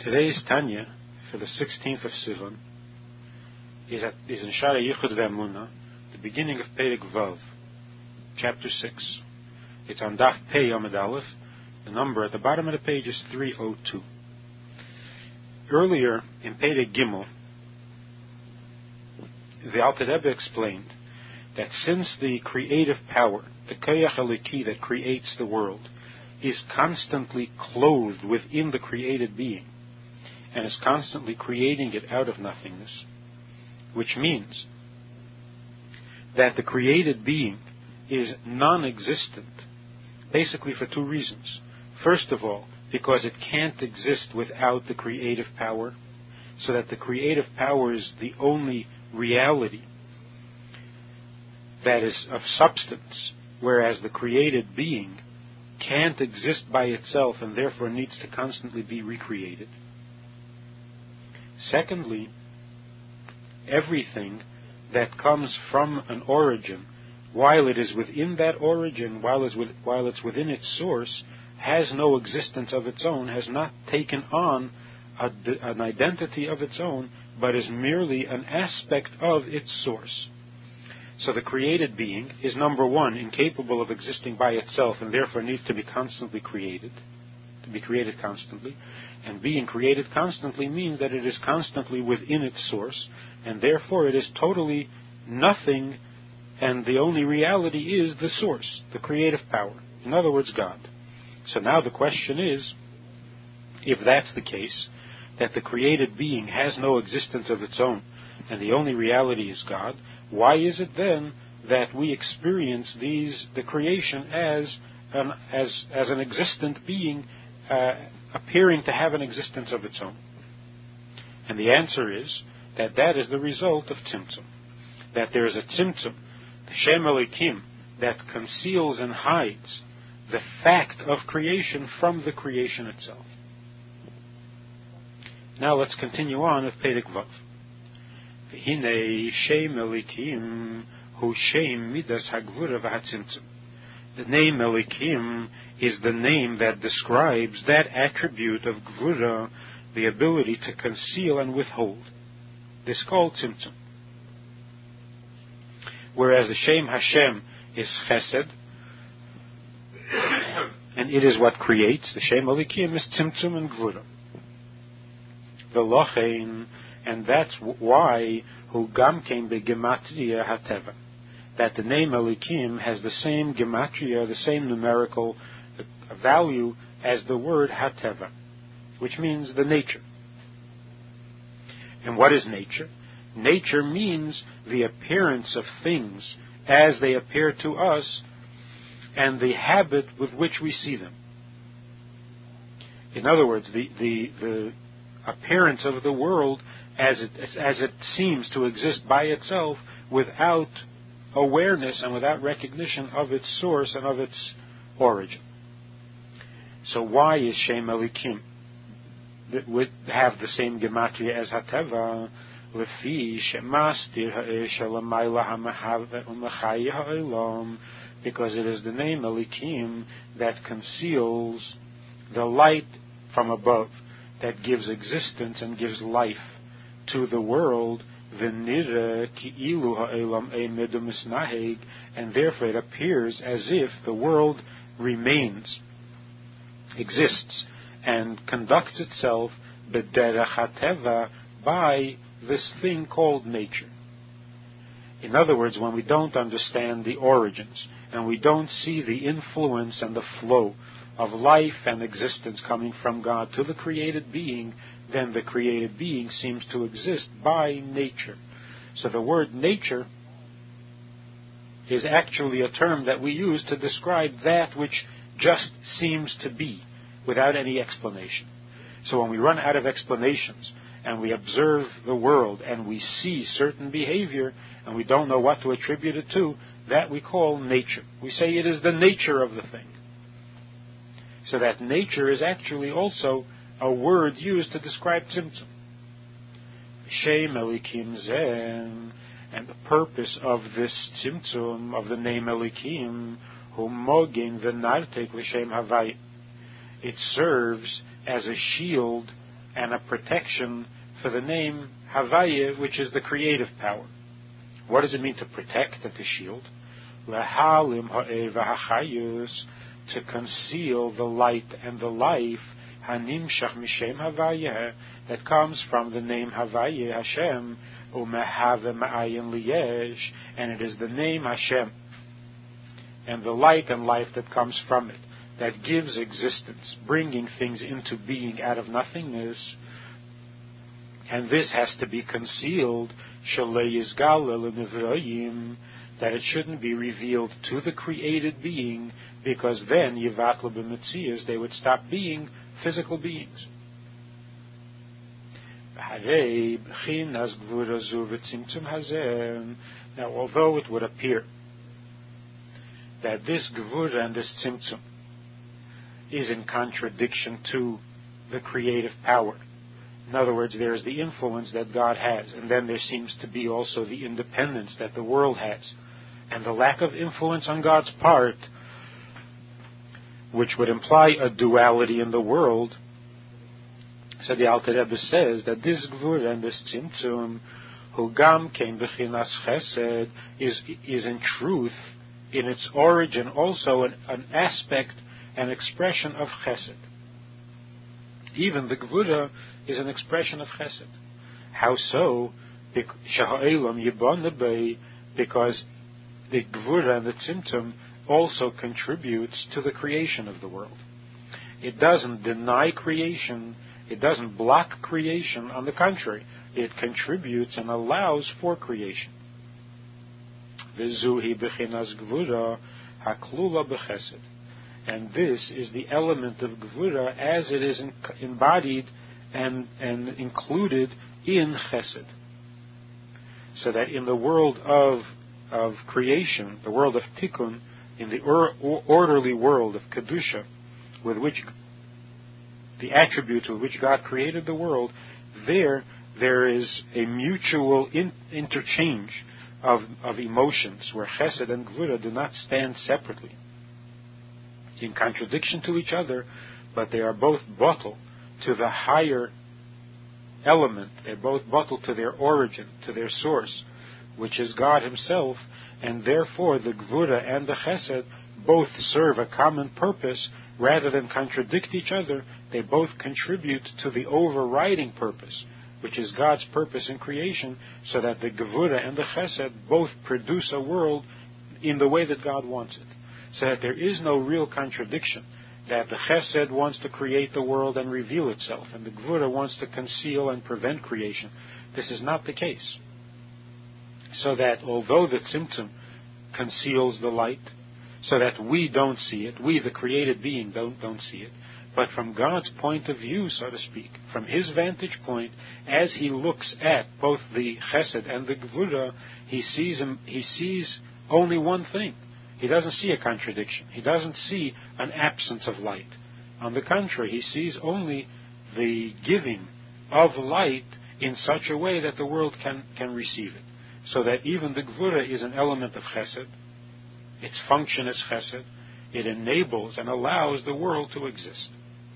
Today's Tanya for the 16th of Sivan is in Shara Yichud Ve'Emunah, the beginning of Perek Vav, chapter 6. It's on Daf Pei Amud Aleph. The number at the bottom of the page is 302. Earlier in Perek Gimel, the Alter Rebbe explained that since the creative power, the Koyach Eliki that creates the world, is constantly clothed within the created being, and is constantly creating it out of nothingness, which means that the created being is non-existent, basically for two reasons. First of all, because it can't exist without the creative power, so that the creative power is the only reality that is of substance, whereas the created being can't exist by itself and therefore needs to constantly be recreated. Secondly, everything that comes from an origin, while it is within that origin, while it's within its source, has no existence of its own, has not taken on an identity of its own, but is merely an aspect of its source. So the created being is, number one, incapable of existing by itself and therefore needs to be constantly created, to be created constantly. And being created constantly means that it is constantly within its source, and therefore it is totally nothing, and the only reality is the source, the creative power. In other words, God. So now the question is, if that's the case, that the created being has no existence of its own, and the only reality is God, why is it then that we experience the creation as an existent being, appearing to have an existence of its own? And the answer is that is the result of tzimtzum. That there is a tzimtzum, the Shem Elikim, that conceals and hides the fact of creation from the creation itself. Now let's continue on with Perek Vav. V'hinei Shem Elikim hu Shem Midas Hagvura v'Hatzimtzum. The name Elikim is the name that describes that attribute of Gvura, the ability to conceal and withhold. This is called Tzimtzum. Whereas the Shem Hashem is Chesed, and it is what creates. The Shem Elikim is Tzimtzum and Gvura. V'lochein, and that's why hu gam kein begematria hateva, that the name Elikim has the same gematria, the same numerical value as the word hateva, which means the nature. And what is nature? Nature means the appearance of things as they appear to us and the habit with which we see them. In other words, the appearance of the world as it seems to exist by itself without awareness and without recognition of its source and of its origin. So why is Shem Elikim that would have the same gematria as Hateva? Lefi shemastir ha'esh ha'lamayla ha'mehave u'mechayi ha'olam, because it is the name Elikim that conceals the light from above, that gives existence and gives life to the world, v'nira ki'ilu ha'olam e'medu misnaheg, and therefore it appears as if the world remains, exists, and conducts itself b'derech hateva, by this thing called nature. In other words, when we don't understand the origins, and we don't see the influence and the flow of life and existence coming from God to the created being, then the created being seems to exist by nature. So the word nature is actually a term that we use to describe that which just seems to be, without any explanation. So when we run out of explanations, and we observe the world, and we see certain behavior, and we don't know what to attribute it to, that we call nature. We say it is the nature of the thing. So that nature is actually also a word used to describe tzimtzum. Shem Elikim Zen, and the purpose of this tzimtzum, of the name Elikim, hu mogin v'nartek l'shem havai. It serves as a shield and a protection for the name Havaya, which is the creative power. What does it mean to protect and to shield? Lehalim ha'eva hachayus, to conceal the light and the life, hanimshach mishem Havaya, that comes from the name Havaya Hashem, umehave ma'ayin liyesh, and it is the name Hashem, and the light and life that comes from it, that gives existence, bringing things into being out of nothingness. And this has to be concealed, that it shouldn't be revealed to the created being, because then they would stop being physical beings. Now, although it would appear that this gvura and this tzimtzum is in contradiction to the creative power, in other words, there is the influence that God has, and then there seems to be also the independence that the world has, and the lack of influence on God's part, which would imply a duality in the world. So the Alter Rebbe says that this gvura and this tzimtzum, who gam kein bechinas chesed, is in truth, in its origin, also an aspect, an expression of chesed. Even the gvura is an expression of chesed. How so? Because the gvura and the tzimtzum also contributes to the creation of the world. It doesn't deny creation, it doesn't block creation. On the contrary, it contributes and allows for creation. V'zuhi b'chinas gvura haklula b'chesed. And this is the element of gvura as it is embodied and included in chesed. So that in the world of creation, the world of tikkun, in the orderly world of kedusha, with which the attributes with which God created the world, there is a mutual interchange of emotions, where chesed and gvura do not stand separately in contradiction to each other, but they are both bottle to the higher element. They're both bottle to their origin, to their source, which is God Himself, and therefore the gvura and the chesed both serve a common purpose. Rather than contradict each other, they both contribute to the overriding purpose, which is God's purpose in creation, so that the gevura and the chesed both produce a world in the way that God wants it. So that there is no real contradiction, that the chesed wants to create the world and reveal itself, and the gevura wants to conceal and prevent creation. This is not the case. So that although the tzimtzum conceals the light, so that we don't see it, we, the created being, don't see it, but from God's point of view, so to speak, from His vantage point, as He looks at both the chesed and the gevura, He sees only one thing. He doesn't see a contradiction. He doesn't see an absence of light. On the contrary, He sees only the giving of light in such a way that the world can receive it. So that even the gevura is an element of chesed. Its function is chesed. It enables and allows the world to exist.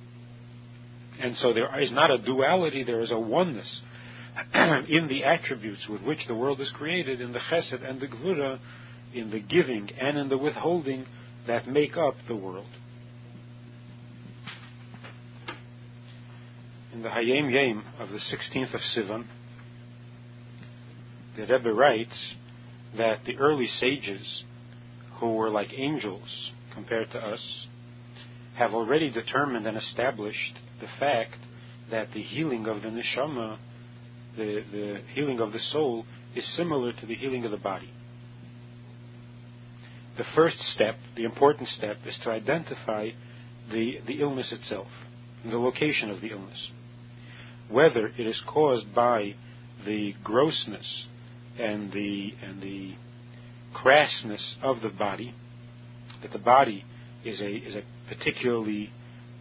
And so there is not a duality, there is a oneness in the attributes with which the world is created, in the chesed and the gevura, in the giving and in the withholding that make up the world. In the Hayom Yom of the 16th of Sivan, the Rebbe writes that the early sages, who were like angels compared to us, have already determined and established the fact that the healing of the neshama, the healing of the soul, is similar to the healing of the body. The first step, the important step, is to identify the illness itself, and the location of the illness. Whether it is caused by the grossness and the crassness of the body, that the body is a particularly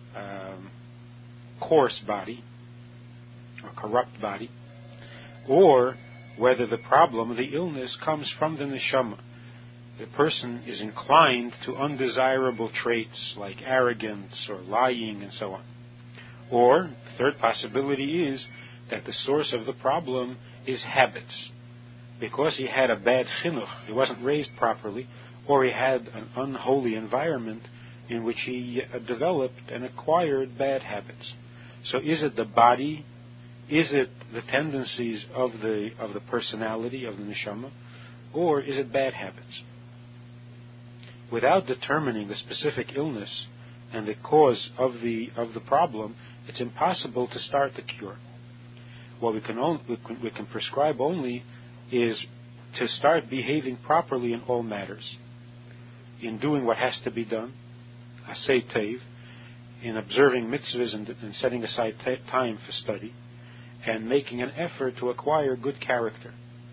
coarse body, or corrupt body, or whether the problem, the illness, comes from the neshama. The person is inclined to undesirable traits like arrogance or lying and so on. Or, third possibility is that the source of the problem is habits. Because he had a bad chinuch, he wasn't raised properly, or he had an unholy environment in which he developed and acquired bad habits. So is it the body? Is it the tendencies of the personality, of the neshama? Or is it bad habits? Without determining the specific illness and the cause of the problem, it's impossible to start the cure. What we can prescribe only is to start behaving properly in all matters, in doing what has to be done, asay teiv, in observing mitzvahs and setting aside time for study, and making an effort to acquire good character.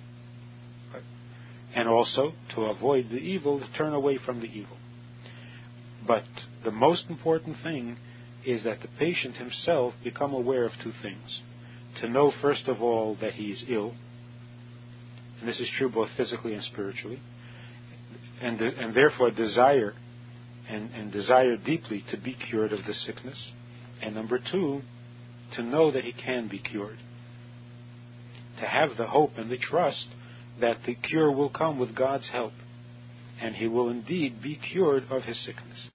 And also, to avoid the evil, to turn away from the evil. But the most important thing is that the patient himself become aware of two things. To know, first of all, that he is ill, and this is true both physically and spiritually, and therefore desire and desire deeply to be cured of the sickness. And number two, to know that he can be cured. To have the hope and the trust that the cure will come with God's help, and he will indeed be cured of his sickness.